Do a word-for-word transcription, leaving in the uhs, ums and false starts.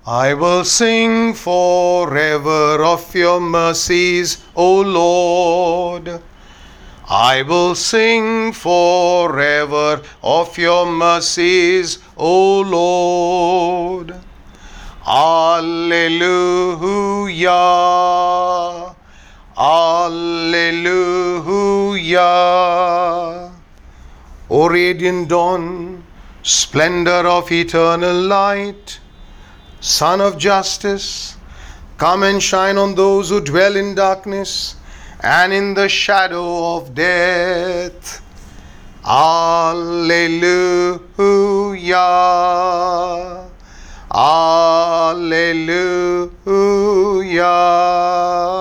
I will sing forever of your mercies, O Lord. I will sing forever of your mercies, O Lord. Alleluia. Alleluia. O radiant dawn, splendor of eternal light, Sun of justice, come and shine on those who dwell in darkness and in the shadow of death. Alleluia. Alleluia.